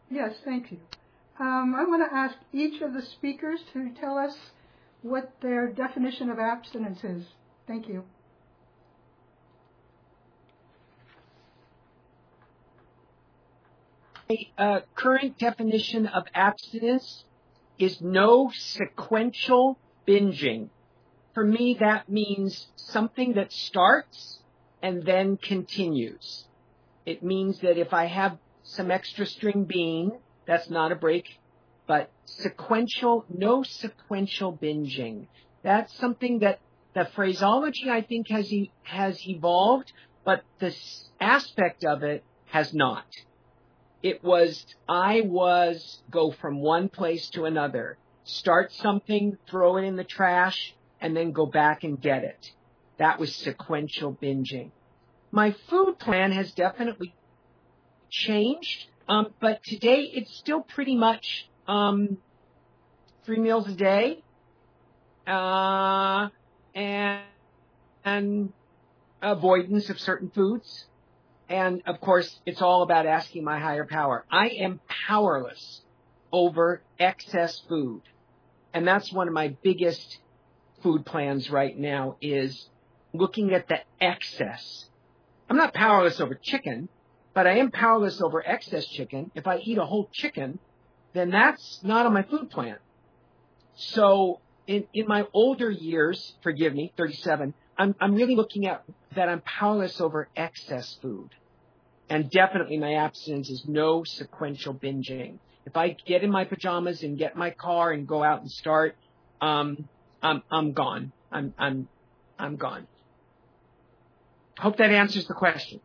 Yes, thank you. I want to ask each of the speakers to tell us what their definition of abstinence is. Thank you. Current definition of abstinence is no sequential binging. For me, that means something that starts and then continues. It means that if I have some extra string bean, that's not a break, but no sequential binging. That's something that the phraseology, I think, has evolved, but the aspect of it has not. I go from one place to another, start something, throw it in the trash, and then go back and get it. That was sequential binging. My food plan has definitely changed, but today it's still pretty much 3 meals a day, and avoidance of certain foods. And, of course, it's all about asking my higher power. I am powerless over excess food. And that's one of my biggest food plans right now, is looking at the excess. I'm not powerless over chicken, but I am powerless over excess chicken. If I eat a whole chicken, then that's not on my food plan. So in my older years, forgive me, 37, I'm really looking at that I'm powerless over excess food. And definitely my abstinence is no sequential binging. If I get in my pajamas and get in my car and go out and start, I'm gone. I'm gone. Hope that answers the question.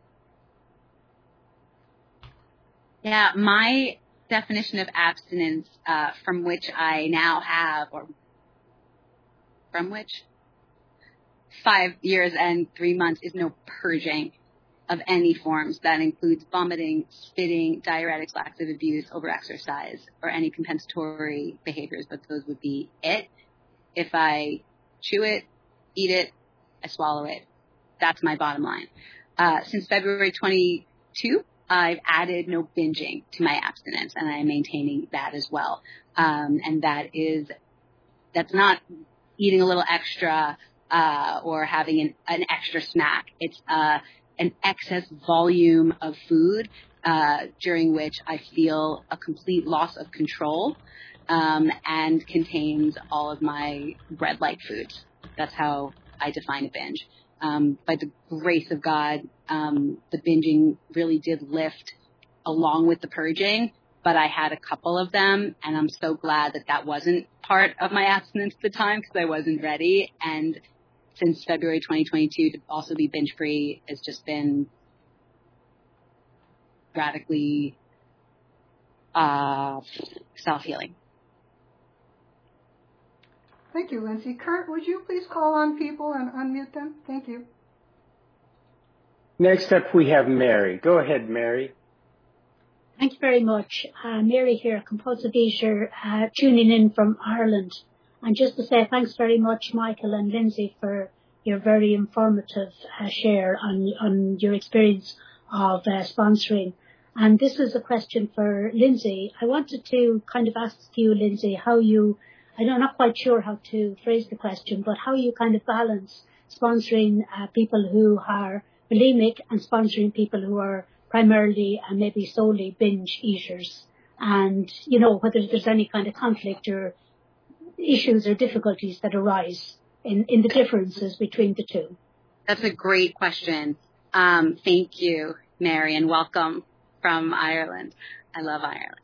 Yeah, my definition of abstinence, from which I now have, or from which 5 years and 3 months, is no purging of any forms. That includes vomiting, spitting, diuretics, laxative abuse, overexercise, or any compensatory behaviors, but those would be it. If I chew it, eat it, I swallow it. That's my bottom line. Since February 22, I've added no binging to my abstinence, and I'm maintaining that as well. And that's not eating a little extra or having an extra snack. It's an excess volume of food during which I feel a complete loss of control, and contains all of my bread-like foods. That's how I define a binge. By the grace of God, the binging really did lift along with the purging, but I had a couple of them, and I'm so glad that wasn't part of my abstinence at the time, because I wasn't ready. And since February 2022, to also be binge-free has just been radically self-healing. Thank you, Lindsay. Kurt, would you please call on people and unmute them? Thank you. Next up, we have Mary. Go ahead, Mary. Thank you very much. Mary here, compulsive eater, tuning in from Ireland. And just to say thanks very much, Michael and Lindsay, for your very informative share on your experience of sponsoring. And this is a question for Lindsay. I wanted to kind of ask you, Lindsay, I'm not quite sure how to phrase the question, but how you kind of balance sponsoring people who are bulimic and sponsoring people who are primarily and maybe solely binge eaters. And, whether there's any kind of conflict or issues or difficulties that arise in the differences between the two. That's a great question. Thank you, Mary, and welcome from Ireland. I love Ireland.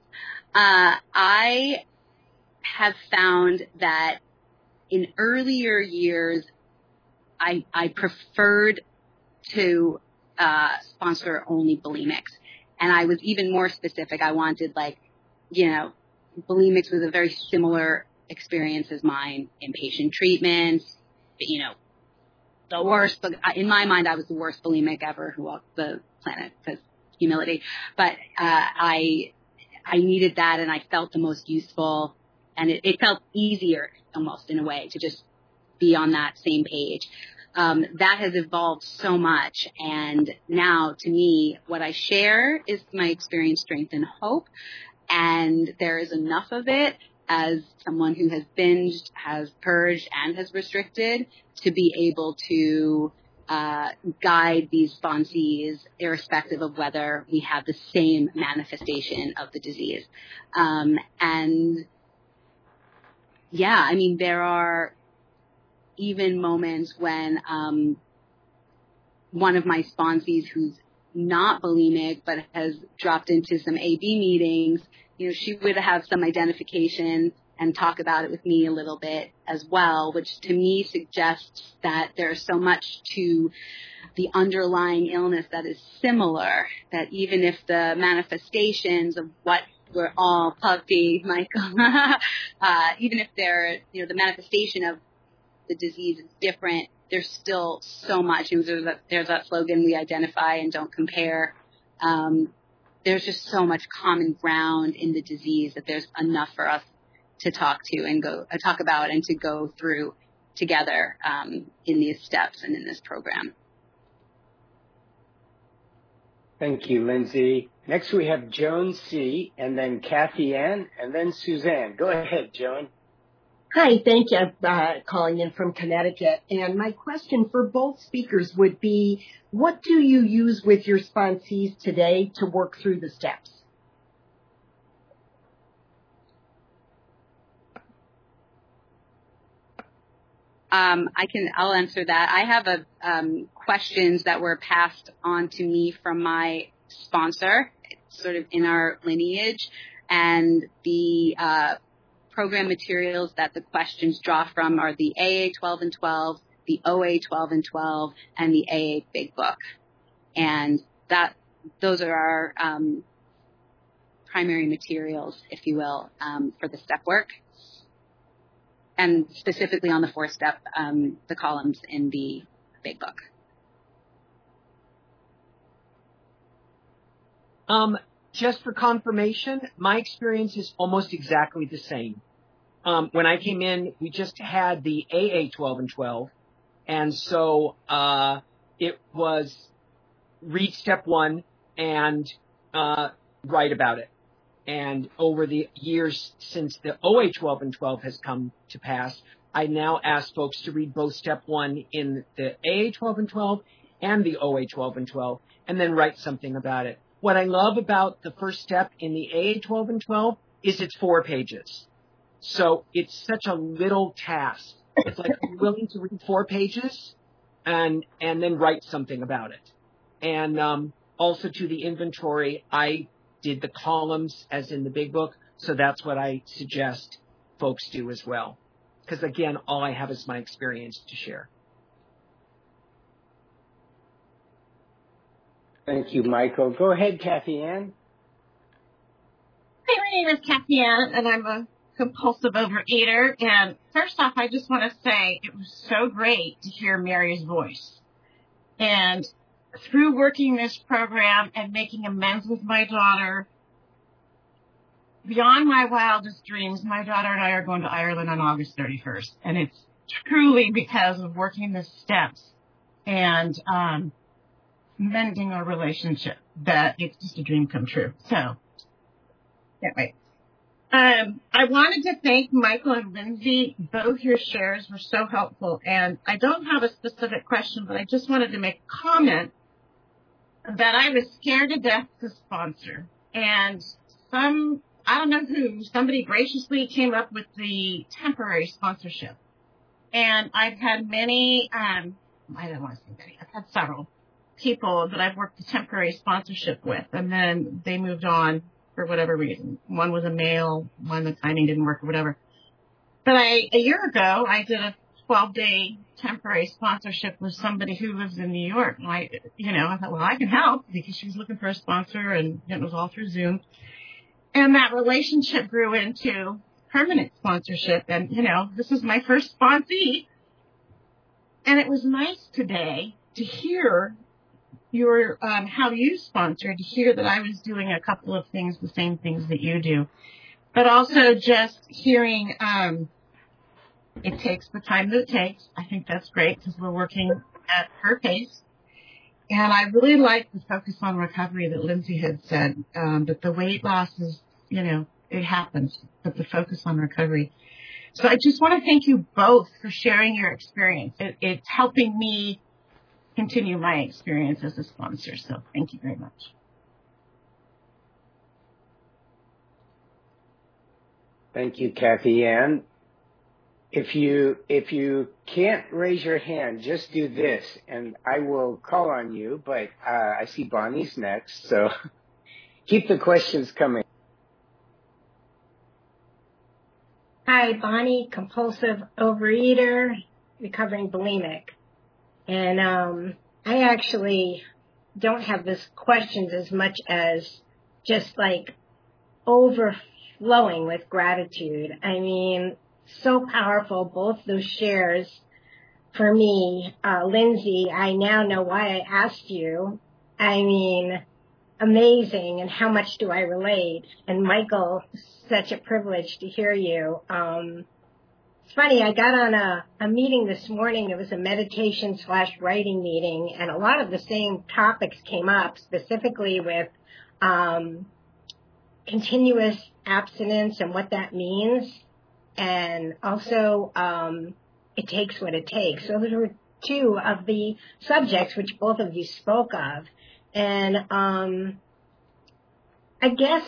I have found that in earlier years, I preferred to sponsor only bulimics. And I was even more specific. I wanted bulimics with a very similar experience as mine, inpatient treatments, the worst. In my mind, I was the worst bulimic ever who walked the planet, because humility. But I needed that, and I felt the most useful, and it felt easier almost in a way to just be on that same page. That has evolved so much, and now to me, what I share is my experience, strength, and hope. And there is enough of it as someone who has binged, has purged, and has restricted to be able to guide these sponsees irrespective of whether we have the same manifestation of the disease. And yeah, I mean, there are even moments when one of my sponsees who's not bulimic but has dropped into some AB meetings, she would have some identification and talk about it with me a little bit as well, which to me suggests that there's so much to the underlying illness that is similar, that even if the manifestations of what we're all puffy, Michael, even if they're, the manifestation of the disease is different, there's still so much. There's that slogan, we identify and don't compare. There's just so much common ground in the disease that there's enough for us to talk about and to go through together in these steps and in this program. Thank you, Lindsay. Next we have Joan C., and then Kathy Ann, and then Suzanne. Go ahead, Joan. Hi, thank you. I'm calling in from Connecticut. And my question for both speakers would be, what do you use with your sponsees today to work through the steps? I'll answer that. I have questions that were passed on to me from my sponsor, sort of in our lineage, and the program materials that the questions draw from are the AA 12 and 12, the OA 12 and 12, and the AA Big Book. And those are our primary materials, if you will, for the step work. And specifically on the 4-step, the columns in the Big Book. Just for confirmation, my experience is almost exactly the same. When I came in, we just had the AA 12 and 12. And so it was read step 1 and write about it. And over the years since the OA 12 and 12 has come to pass, I now ask folks to read both step 1 in the AA 12 and 12 and the OA 12 and 12, and then write something about it. What I love about the first step in the AA 12 and 12 is it's 4 pages. So it's such a little task. It's like I'm willing to read 4 pages and then write something about it. And also to the inventory, I did the columns as in the Big Book, so that's what I suggest folks do as well. Because again, all I have is my experience to share. Thank you, Michael. Go ahead, Kathy Ann. Hi, my name is Kathy Ann, and I'm a compulsive overeater. And first off, I just want to say it was so great to hear Mary's voice. And through working this program and making amends with my daughter, beyond my wildest dreams, my daughter and I are going to Ireland on August 31st. And it's truly because of working the steps and mending our relationship that it's just a dream come true. So, anyway. I wanted to thank Michael and Lindsay. Both your shares were so helpful. And I don't have a specific question, but I just wanted to make a comment that I was scared to death to sponsor. And I don't know who, somebody graciously came up with the temporary sponsorship. And I've had many, I don't want to say many, I've had several people that I've worked the temporary sponsorship with, and then they moved on for whatever reason. One was a male, one the timing didn't work or whatever. But a year ago, I did a 12-day temporary sponsorship with somebody who lives in New York. And I thought, well, I can help because she was looking for a sponsor, and it was all through Zoom. And that relationship grew into permanent sponsorship. And, this is my first sponsee. And it was nice today to hear your how you sponsored, to hear that I was doing a couple of things, the same things that you do. But also just hearing it takes the time that it takes. I think that's great because we're working at her pace. And I really like the focus on recovery that Lindsay had said, that the weight loss is it happens, but the focus on recovery. So I just want to thank you both for sharing your experience. It's helping me continue my experience as a sponsor. So thank you very much. Thank you, Kathy Ann. If you can't raise your hand, just do this, and I will call on you. But I see Bonnie's next, so keep the questions coming. Hi, Bonnie, compulsive overeater, recovering bulimic. And I actually don't have this questions as much as just like overflowing with gratitude. I mean, so powerful, both those shares for me. Lindsay, I now know why I asked you. I mean, amazing, and how much do I relate? And Michael, such a privilege to hear you. It's funny, I got on a meeting this morning. It was a meditation/writing meeting, and a lot of the same topics came up, specifically with continuous abstinence and what that means. And also, it takes what it takes. So those were two of the subjects which both of you spoke of. And I guess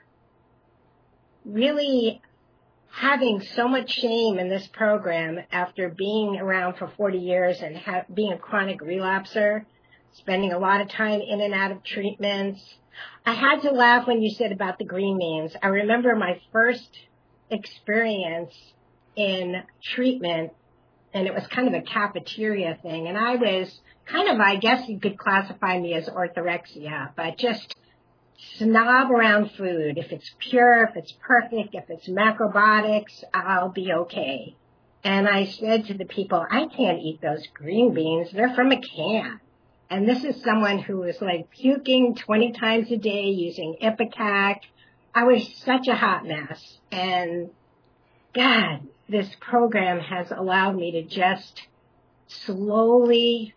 really having so much shame in this program after being around for 40 years and being a chronic relapser, spending a lot of time in and out of treatments. I had to laugh when you said about the green beans. I remember my first experience in treatment, and it was kind of a cafeteria thing, and I was kind of, I guess you could classify me as orthorexia, but just snob around food. If it's pure, if it's perfect, if it's macrobiotics, I'll be okay. And I said to the people, I can't eat those green beans. They're from a can. And this is someone who was like puking 20 times a day using Ipecac. I was such a hot mess. And God, this program has allowed me to just slowly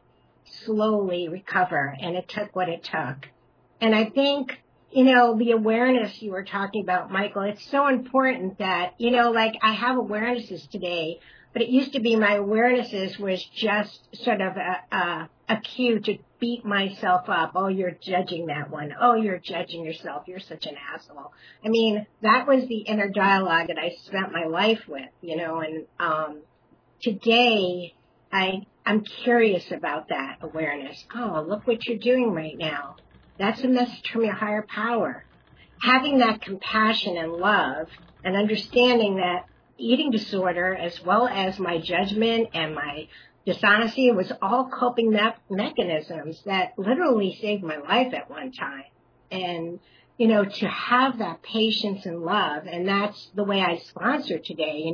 recover. And it took what it took. And I think, the awareness you were talking about, Michael, it's so important that, like I have awarenesses today, but it used to be my awarenesses was just sort of a cue to beat myself up. Oh, you're judging that one. Oh, you're judging yourself. You're such an asshole. I mean, that was the inner dialogue that I spent my life with, and today I'm curious about that awareness. Oh, look what you're doing right now. That's a message from your higher power. Having that compassion and love and understanding that eating disorder, as well as my judgment and my dishonesty, was all coping mechanisms that literally saved my life at one time. And, to have that patience and love, and that's the way I sponsor today,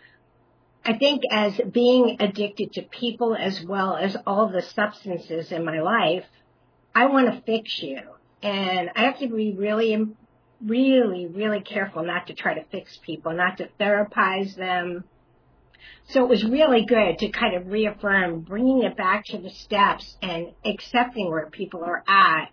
I think as being addicted to people as well as all the substances in my life, I want to fix you. And I have to be really, really careful not to try to fix people, not to therapize them. So it was really good to kind of reaffirm, bringing it back to the steps and accepting where people are at.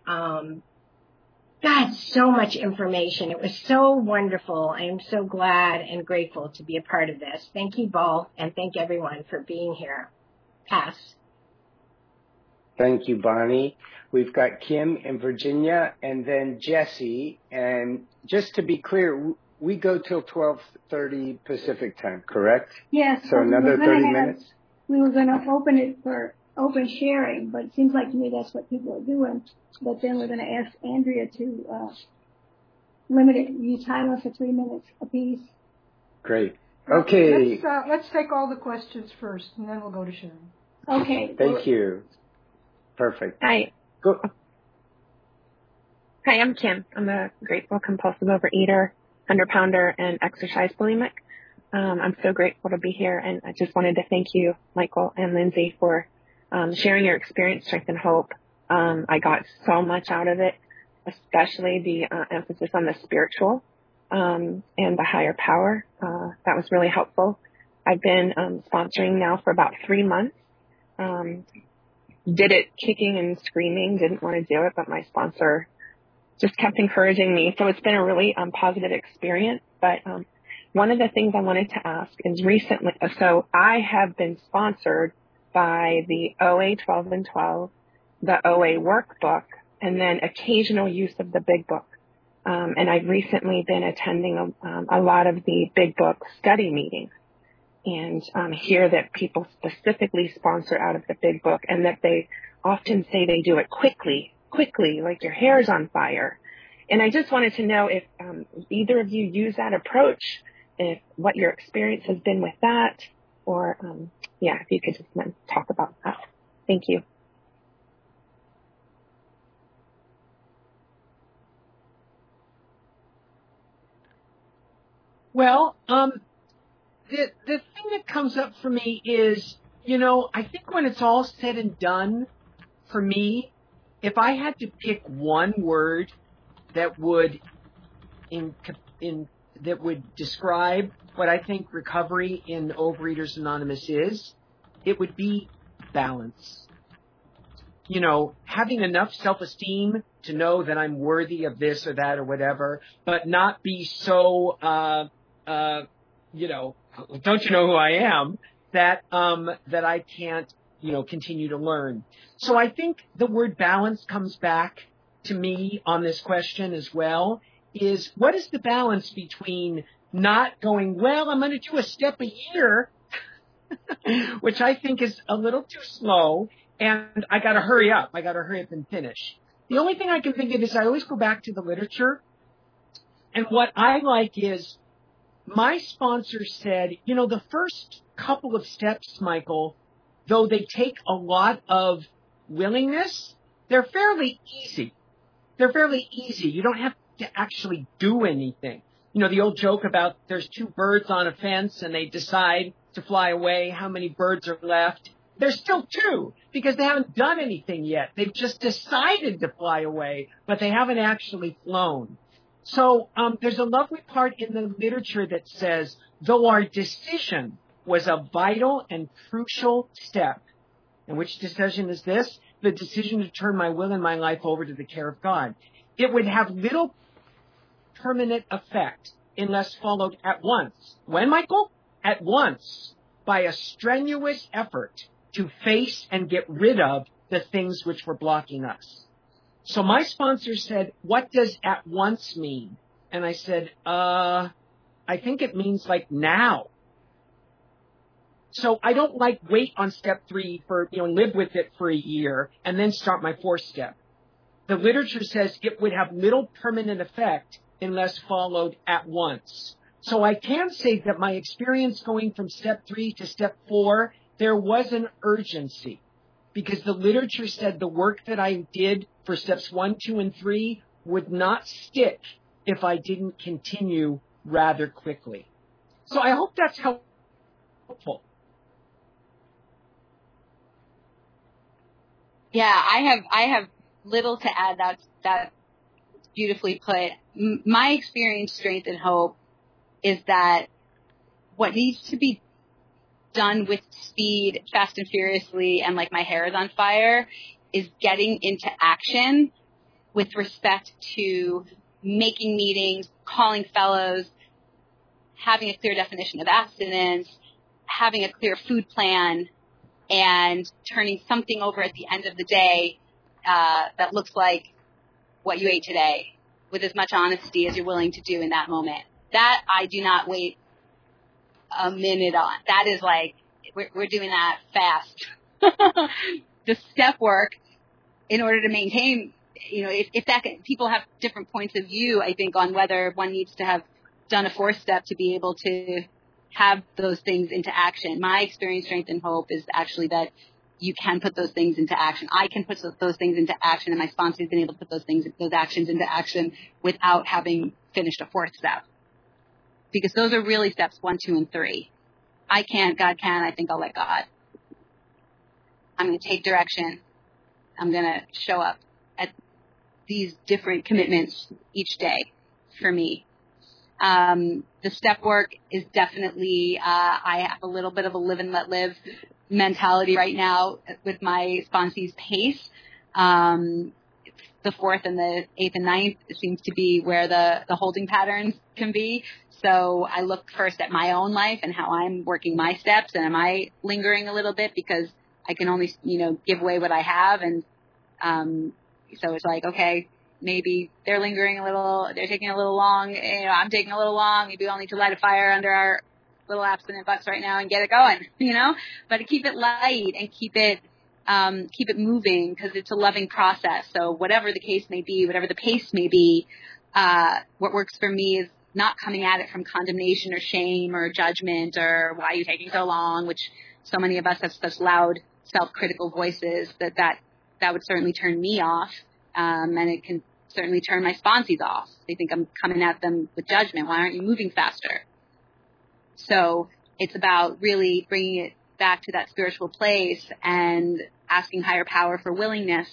God, so much information. It was so wonderful. I am so glad and grateful to be a part of this. Thank you both, and thank everyone for being here. Pass. Thank you, Bonnie. We've got Kim in Virginia and then Jesse. And just to be clear, we go till 12:30 Pacific time, correct? Yes. So another 30 minutes? We were going to open it for open sharing, but it seems like to me that's what people are doing. But then we're going to ask Andrea to limit it, use timer for 3 minutes apiece. Great. Okay. Let's take all the questions first, and then we'll go to sharing. Okay. Thank you. Perfect. Hi. Go. Hi, I'm Kim. I'm a grateful compulsive overeater, 100-pounder, and exercise bulimic. I'm so grateful to be here, and I just wanted to thank you, Michael and Lindsay, for sharing your experience, strength, and hope. I got so much out of it, especially the emphasis on the spiritual and the higher power. That was really helpful. I've been sponsoring now for about 3 months. Did it kicking and screaming, didn't want to do it, but my sponsor just kept encouraging me. So it's been a really positive experience. But one of the things I wanted to ask is recently, so I have been sponsored by the OA 12 and 12, the OA workbook, and then occasional use of the Big Book. And I've recently been attending a lot of the Big Book study meetings, and hear that people specifically sponsor out of the Big Book, and that they often say they do it quickly, like your hair's on fire. And I just wanted to know if either of you use that approach, if what your experience has been with that, or if you could just talk about that. Thank you. Well, the thing that comes up for me is, I think when it's all said and done, for me, if I had to pick one word that would that would describe what I think recovery in Overeaters Anonymous is, it would be balance. Having enough self-esteem to know that I'm worthy of this or that or whatever, but not be so, don't you know who I am, that I can't, continue to learn. So I think the word balance comes back to me on this question as well, is what is the balance between not going, well, I'm going to do a step a year, which I think is a little too slow, and I got to hurry up. I got to hurry up and finish. The only thing I can think of is I always go back to the literature, and what I like is my sponsor said, the first couple of steps, Michael, though they take a lot of willingness, they're fairly easy. You don't have to actually do anything. The old joke about there's two birds on a fence and they decide to fly away. How many birds are left? There's still two because they haven't done anything yet. They've just decided to fly away, but they haven't actually flown. So there's a lovely part in the literature that says, though our decision was a vital and crucial step, and which decision is this? The decision to turn my will and my life over to the care of God. It would have little permanent effect unless followed at once. When, Michael? At once, by a strenuous effort to face and get rid of the things which were blocking us. So my sponsor said, what does at once mean? And I said, I think it means like now. So I don't wait on step 3 for, live with it for a year and then start my 4th step. The literature says it would have little permanent effect unless followed at once. So I can say that my experience going from step 3 to step 4, there was an urgency because the literature said the work that I did for steps 1, 2, and 3 would not stick if I didn't continue rather quickly. So I hope that's helpful. Yeah, I have little to add. That's beautifully put. My experience, strength, and hope is that what needs to be done with speed, fast and furiously, and like my hair is on fire, is getting into action with respect to making meetings, calling fellows, having a clear definition of abstinence, having a clear food plan, and turning something over at the end of the day that looks like what you ate today with as much honesty as you're willing to do in that moment. That I do not wait a minute on. That is like, we're doing that fast. The step work, in order to maintain, if that people have different points of view, I think, on whether one needs to have done a 4th step to be able to have those things into action. My experience, strength, and hope is actually that you can put those things into action. I can put those things into action, and my sponsor has been able to put those actions into action without having finished a 4th step. Because those are really steps 1, 2, and 3. I can't, God can, I think I'll let God. I'm going to take direction. I'm going to show up at these different commitments each day for me. The step work is definitely, I have a little bit of a live and let live mentality right now with my sponsee's pace. the 4th and the 8th and 9th seems to be where the holding patterns can be. So I look first at my own life and how I'm working my steps, and am I lingering a little bit because I can only, give away what I have. And so it's like, okay, maybe they're lingering a little, they're taking a little long, I'm taking a little long. Maybe we'll need to light a fire under our little abstinent butts right now and get it going, but to keep it light and keep it moving, because it's a loving process. So whatever the case may be, whatever the pace may be, what works for me is not coming at it from condemnation or shame or judgment or why are you taking so long, which so many of us have such loud self-critical voices that would certainly turn me off. And it can certainly turn my sponsees off. They think I'm coming at them with judgment. Why aren't you moving faster? So it's about really bringing it back to that spiritual place and asking higher power for willingness.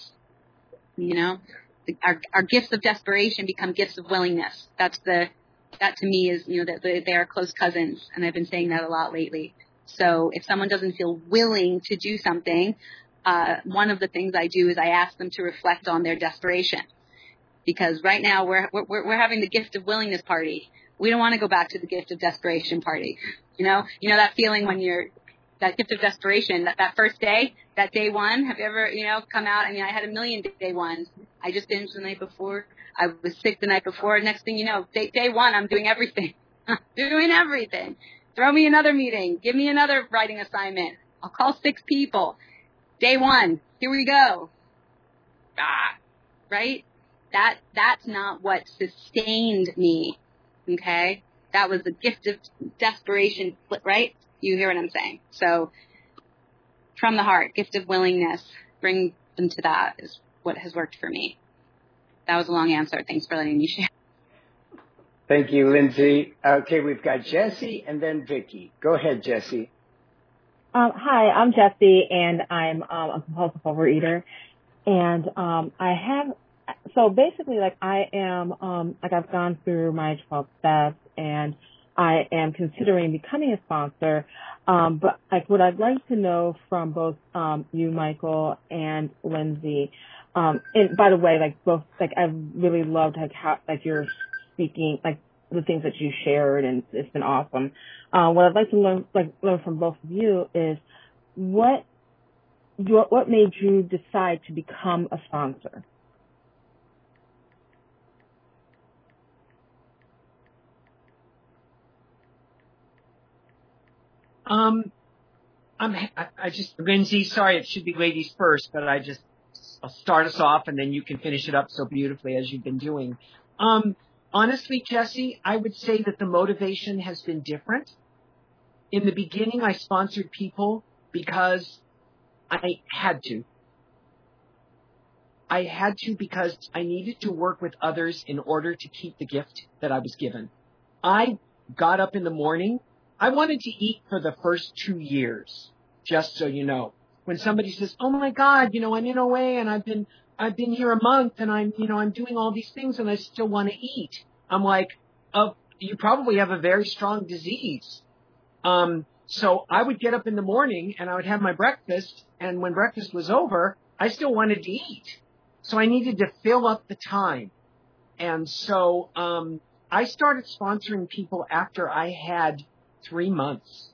Our gifts of desperation become gifts of willingness. That to me is, that they are close cousins. And I've been saying that a lot lately. So if someone doesn't feel willing to do something, one of the things I do is I ask them to reflect on their desperation, because right now we're having the gift of willingness party. We don't want to go back to the gift of desperation party. That feeling when that gift of desperation, that first day, that day one. Have you ever, come out? I mean, I had a million day ones. I just binged the night before. I was sick the night before. Next thing you know, day one, I'm doing everything. Doing everything. Throw me another meeting. Give me another writing assignment. I'll call 6 people. Day one, here we go. Right? That's not what sustained me. Okay? That was the gift of desperation, right? You hear what I'm saying? So, from the heart, gift of willingness, bring them to that is what has worked for me. That was a long answer. Thanks for letting me share. Thank you, Lindsay. Okay, we've got Jesse and then Vicky. Go ahead, Jesse. Hi, I'm Jesse, and I'm a compulsive overeater. And so basically, I am, I've gone through my 12 steps, and I am considering becoming a sponsor. But what I'd like to know from both you, Michael, and Lindsay, and by the way, both, I've really loved how you're speaking, the things that you shared, and it's been awesome. What I'd like to learn from both of you is what made you decide to become a sponsor? Lindsay, sorry, it should be ladies first, but I'll start us off and then you can finish it up so beautifully as you've been doing. Honestly, Jesse, I would say that the motivation has been different. In the beginning, I sponsored people because I had to. I had to because I needed to work with others in order to keep the gift that I was given. I got up in the morning. I wanted to eat for the first 2 years, just so you know. When somebody says, "Oh my God, I'm in OA and I've been here a month and I'm doing all these things and I still want to eat." I'm like, "Oh, you probably have a very strong disease." So I would get up in the morning and I would have my breakfast, and when breakfast was over, I still wanted to eat. So I needed to fill up the time. And so, I started sponsoring people after I had 3 months.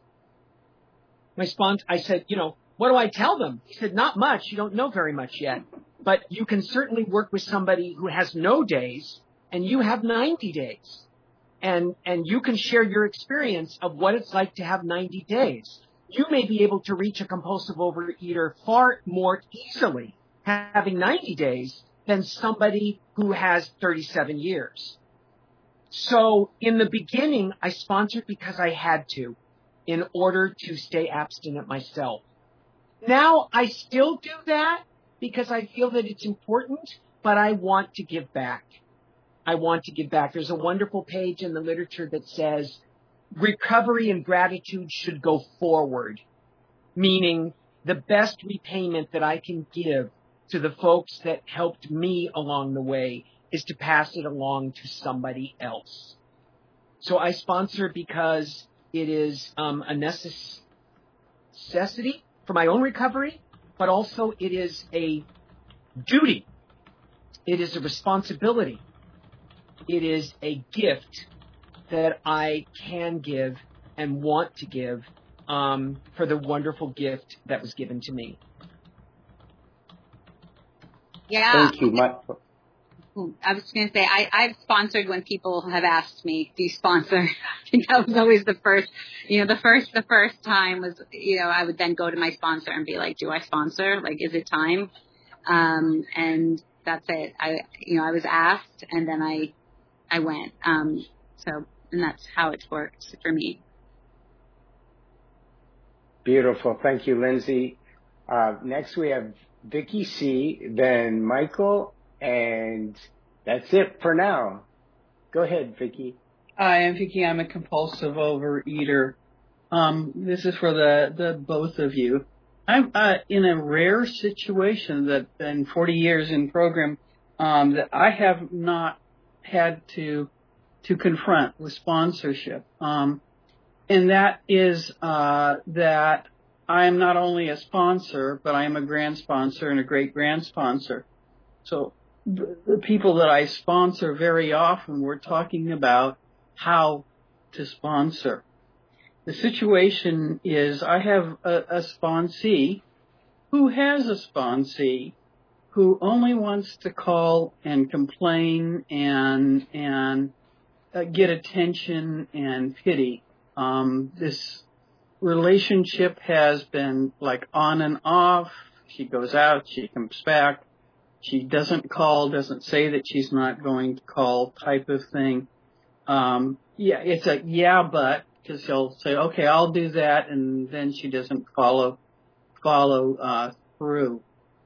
I said, "What do I tell them?" He said, "Not much. You don't know very much yet, but you can certainly work with somebody who has no days and you have 90 days. And you can share your experience of what it's like to have 90 days. You may be able to reach a compulsive overeater far more easily having 90 days than somebody who has 37 years. So in the beginning, I sponsored because I had to in order to stay abstinent myself. Now I still do that because I feel that it's important, but I want to give back. There's a wonderful page in the literature that says recovery and gratitude should go forward, meaning the best repayment that I can give to the folks that helped me along the way is to pass it along to somebody else. So I sponsor because it is a necessity for my own recovery, but also it is a duty It is a responsibility. It is a gift that I can give and want to give for the wonderful gift that was given to me. Yeah. Thank you, I was going to say, I've sponsored when people have asked me, do you sponsor? I think that was always the first, the first time was, I would then go to my sponsor and be like, do I sponsor? Like, is it time? And that's it. I was asked and then I went. And that's how it's worked for me. Beautiful. Thank you, Lindsay. Next we have Vicky C., then Michael, and that's it for now. Go ahead, Vicky. Hi, I'm Vicky. I'm a compulsive overeater. This is for the both of you. I'm in a rare situation that in 40 years in program that I have not had to confront with sponsorship. And that is that I am not only a sponsor, but I am a grand sponsor and a great grand sponsor. So the people that I sponsor very often, we're talking about how to sponsor. The situation is I have a sponsee who has a sponsee who only wants to call and complain and get attention and pity. This relationship has been like on and off. She goes out, she comes back. She doesn't call, doesn't say that she's not going to call type of thing. It's a but, because she'll say, okay, I'll do that, and then she doesn't follow through.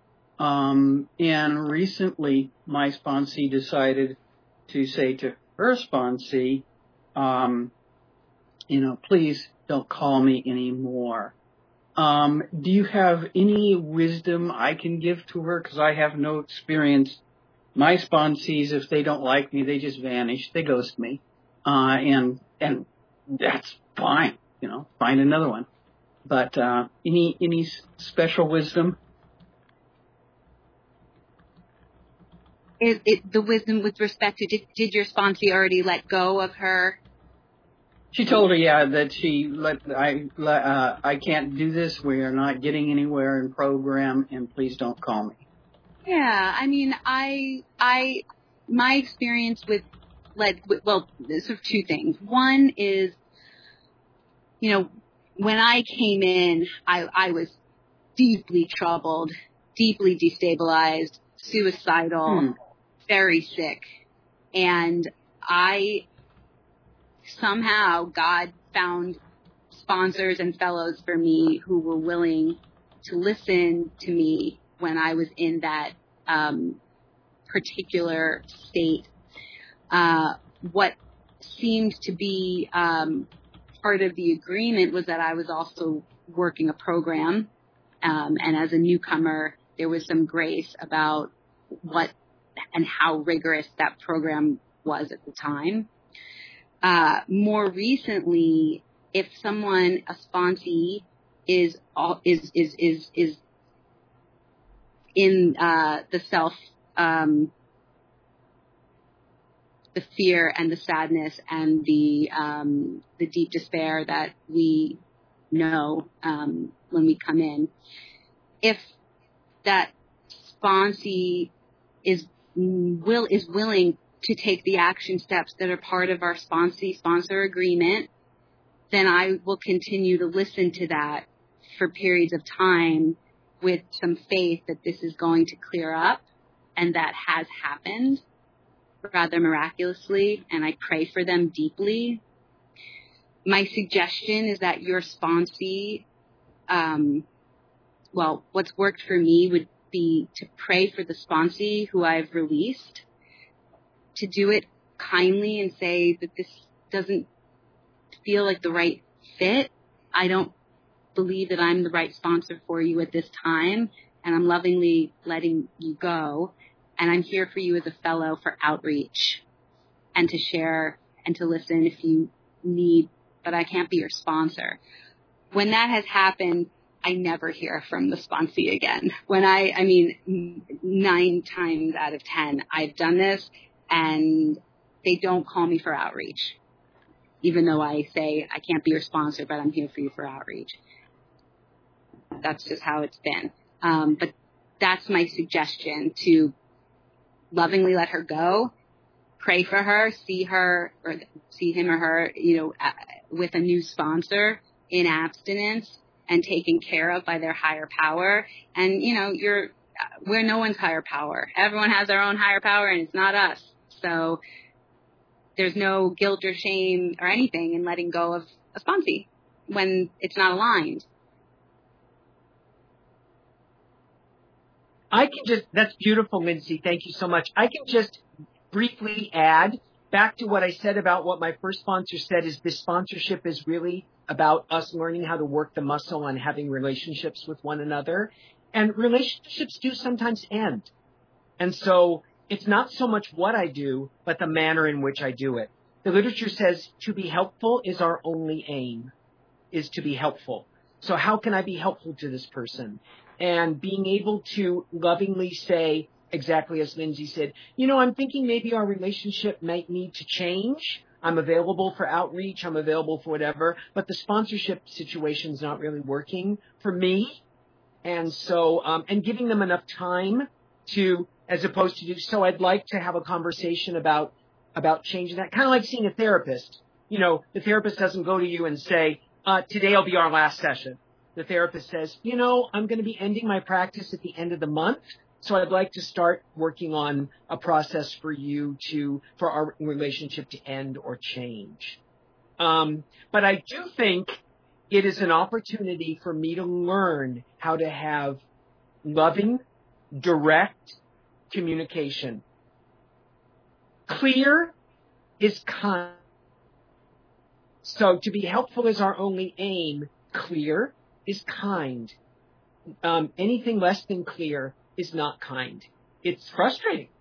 And recently, my sponsee decided to say to her sponsee, please don't call me anymore. Do you have any wisdom I can give to her? Because I have no experience. My sponsees, if they don't like me, they just vanish. They ghost me. And that's fine. Find another one. But, any special wisdom? Is it the wisdom with respect to, did your sponsee already let go of her? She told her, that I can't do this. We are not getting anywhere in program, and please don't call me. Yeah, I mean, my experience with there's sort of two things. One is, when I came in, I was deeply troubled, deeply destabilized, suicidal, very sick, and somehow God found sponsors and fellows for me who were willing to listen to me when I was in that particular state. What seemed to be part of the agreement was that I was also working a program, and as a newcomer, there was some grace about what and how rigorous that program was at the time. More recently, if someone, a sponsee, is in the self, the fear and the sadness and the deep despair that we know when we come in, if that sponsee is willing to take the action steps that are part of our sponsor agreement, then I will continue to listen to that for periods of time with some faith that this is going to clear up, and that has happened rather miraculously, and I pray for them deeply. My suggestion is that your sponsee, what's worked for me would be to pray for the sponsee who I've released, to do it kindly and say that this doesn't feel like the right fit. I don't believe that I'm the right sponsor for you at this time, and I'm lovingly letting you go. And I'm here for you as a fellow for outreach and to share and to listen if you need, but I can't be your sponsor. When that has happened, I never hear from the sponsee again. When I mean, 9 times out of 10, I've done this and they don't call me for outreach, even though I say I can't be your sponsor, but I'm here for you for outreach. That's just how it's been. But that's my suggestion, to lovingly let her go, pray for her, see him or her, with a new sponsor in abstinence and taken care of by their higher power. And, we're no one's higher power. Everyone has their own higher power, and it's not us. So there's no guilt or shame or anything in letting go of a sponsee when it's not aligned. That's beautiful, Lindsay. Thank you so much. I can just briefly add back to what I said about what my first sponsor said, is this sponsorship is really about us learning how to work the muscle and having relationships with one another. And relationships do sometimes end. And so it's not so much what I do, but the manner in which I do it. The literature says to be helpful is our only aim, is to be helpful. So how can I be helpful to this person? And being able to lovingly say, exactly as Lindsay said, I'm thinking maybe our relationship might need to change. I'm available for outreach. I'm available for whatever. But the sponsorship situation is not really working for me. And so, and giving them enough time to, as opposed to so I'd like to have a conversation about changing that. Kind of like seeing a therapist. The therapist doesn't go to you and say, today will be our last session. The therapist says, I'm going to be ending my practice at the end of the month. So I'd like to start working on a process for our relationship to end or change. But I do think it is an opportunity for me to learn how to have loving, direct communication. Clear is kind. So to be helpful is our only aim. Clear is kind. Anything less than clear is not kind. It's frustrating.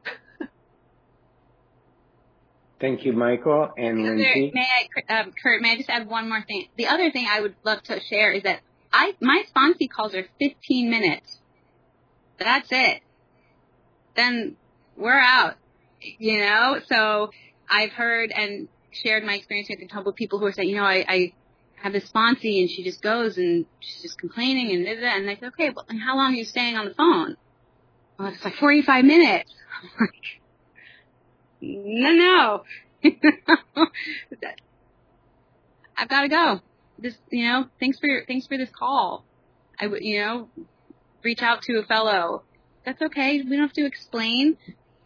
Thank you, Michael and Lindsay. Kurt, may I just add one more thing? The other thing I would love to share is that my sponsee calls are 15 minutes. That's it. Then we're out, So I've heard and shared my experience with a couple of people who are saying, I have this sponsee and she just goes and she's just complaining and and I said, okay, well, how long are you staying on the phone? Well, it's like 45 minutes. I'm like, no. I've got to go. This, thanks for this call. I would, reach out to a fellow. That's okay. We don't have to explain.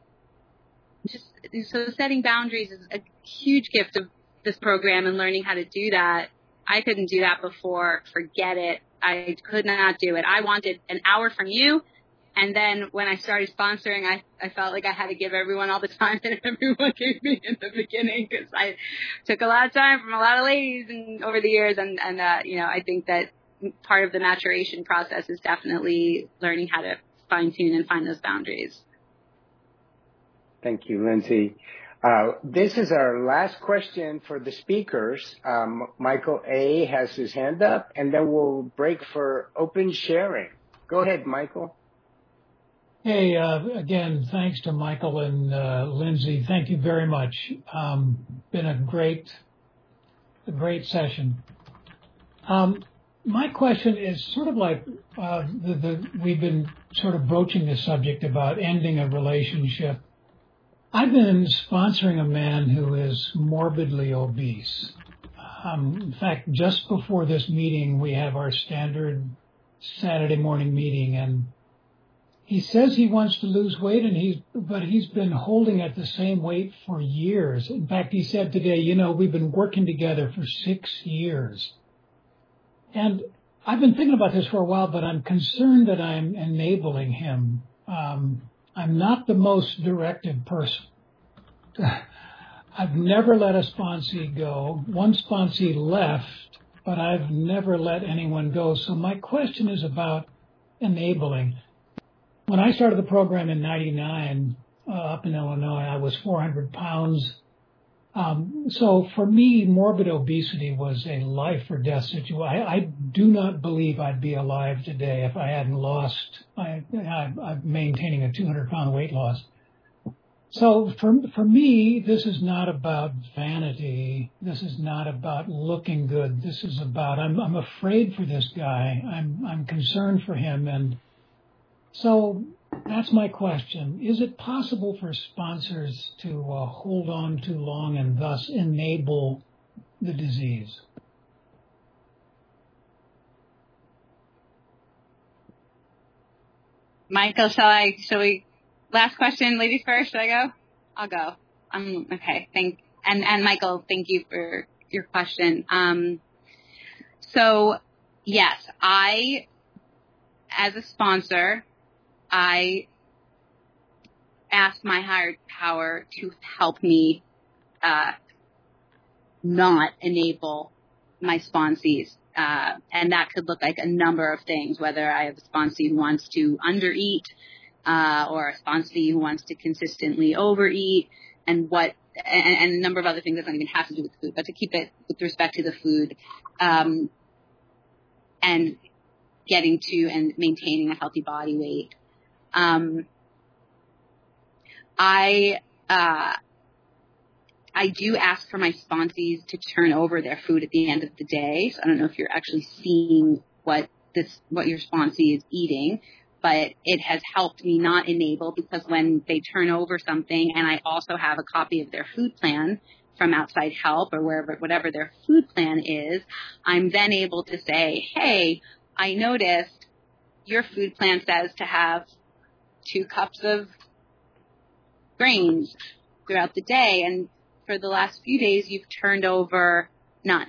So setting boundaries is a huge gift of this program and learning how to do that. I couldn't do that before. Forget it. I could not do it. I wanted an hour from you. And then when I started sponsoring, I felt like I had to give everyone all the time that everyone gave me in the beginning, because I took a lot of time from a lot of ladies and over the years. And I think that part of the maturation process is definitely learning how to fine tune and find those boundaries. Thank you, Lindsay. This is our last question for the speakers. Michael A. has his hand up, and then we'll break for open sharing. Go ahead, Michael. Hey, again, thanks to Michael and Lindsay. Thank you very much. Been a great session. My question is sort of like we've been sort of broaching the subject about ending a relationship. I've been sponsoring a man who is morbidly obese. In fact, just before this meeting, we have our standard Saturday morning meeting, and he says he wants to lose weight, but he's been holding at the same weight for years. In fact, he said today, we've been working together for 6 years. And I've been thinking about this for a while, but I'm concerned that I'm enabling him. I'm not the most directive person. I've never let a sponsee go. One sponsee left, but I've never let anyone go. So my question is about enabling. When I started the program in 99 up in Illinois, I was 400 pounds. So for me, morbid obesity was a life or death situation. I do not believe I'd be alive today if I hadn't lost. I'm maintaining a 200-pound weight loss. So for me, this is not about vanity. This is not about looking good. This is about I'm afraid for this guy. I'm concerned for him, and so that's my question. Is it possible for sponsors to hold on too long and thus enable the disease? Michael, shall we? Last question, ladies first. Should I go? I'll go. Okay. And Michael, thank you for your question. So yes, as a sponsor, I asked my higher power to help me not enable my sponsees. And that could look like a number of things, whether I have a sponsee who wants to undereat, or a sponsee who wants to consistently overeat, and a number of other things that don't even have to do with food, but to keep it with respect to the food, and getting to and maintaining a healthy body weight. I do ask for my sponsees to turn over their food at the end of the day. So I don't know if you're actually seeing what your sponsee is eating, but it has helped me not enable, because when they turn over something, and I also have a copy of their food plan from outside help or whatever their food plan is, I'm then able to say, hey, I noticed your food plan says to have 2 cups of grains throughout the day, and for the last few days you've turned over none.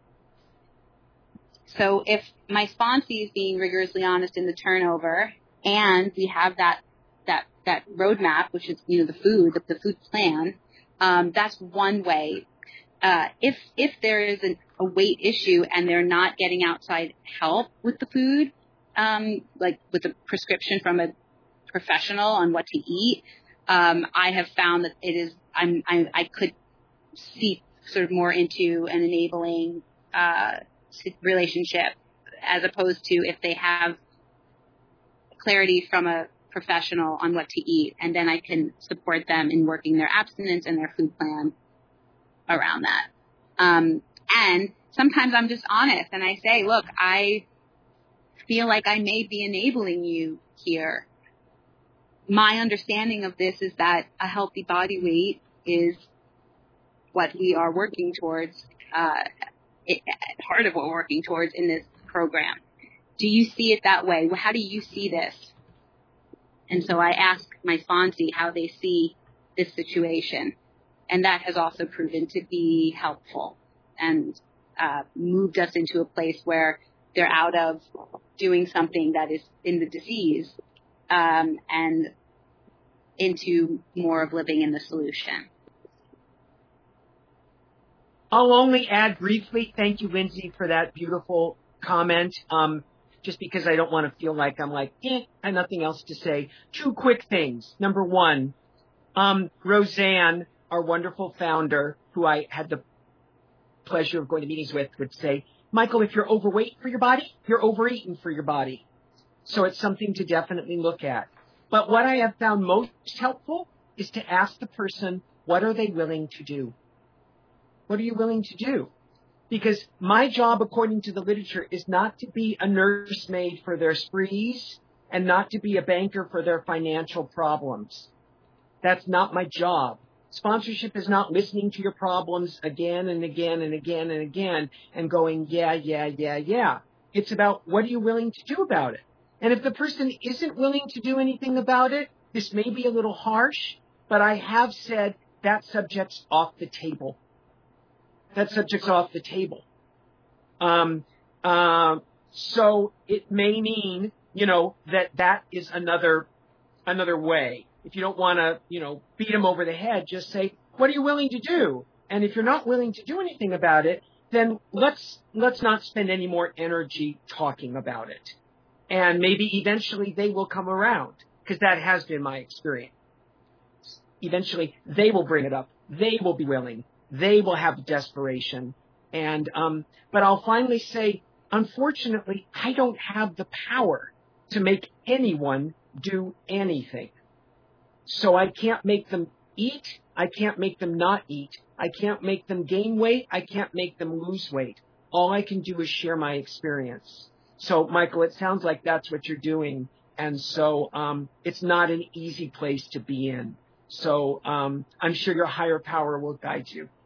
So if my sponsee is being rigorously honest in the turnover, and we have that roadmap, which is, the food plan, that's one way. If there is a weight issue and they're not getting outside help with the food, like with a prescription from a professional on what to eat, I have found that I could see sort of more into an enabling relationship, as opposed to if they have clarity from a professional on what to eat, and then I can support them in working their abstinence and their food plan around that. And sometimes I'm just honest and I say, look, I feel like I may be enabling you here. My understanding of this is that a healthy body weight is what we are working towards, part of what we're working towards in this program. Do you see it that way? How do you see this? And so I ask my sponsee how they see this situation. And that has also proven to be helpful and moved us into a place where they're out of doing something that is in the disease, and into more of living in the solution. I'll only add briefly, thank you, Lindsay, for that beautiful comment. Just because I don't want to feel like I'm I have nothing else to say. 2 quick things. Number 1, Roseanne, our wonderful founder, who I had the pleasure of going to meetings with, would say, Michael, if you're overweight for your body, you're overeaten for your body. So it's something to definitely look at. But what I have found most helpful is to ask the person, what are they willing to do? What are you willing to do? Because my job, according to the literature, is not to be a nursemaid for their sprees and not to be a banker for their financial problems. That's not my job. Sponsorship is not listening to your problems again and again and again and again and going, yeah. It's about, what are you willing to do about it? And if the person isn't willing to do anything about it, this may be a little harsh, but I have said that subject's off the table. That subject's off the table. So it may mean, that is another way. If you don't want to, beat them over the head, just say, what are you willing to do? And if you're not willing to do anything about it, then let's not spend any more energy talking about it. And maybe eventually they will come around, because that has been my experience. Eventually they will bring it up. They will be willing. they will have desperation. And, but I'll finally say, unfortunately, I don't have the power to make anyone do anything. So I can't make them eat. I can't make them not eat. I can't make them gain weight. I can't make them lose weight. All I can do is share my experience. So, Michael, it sounds like that's what you're doing. And so it's not an easy place to be in. So I'm sure your higher power will guide you.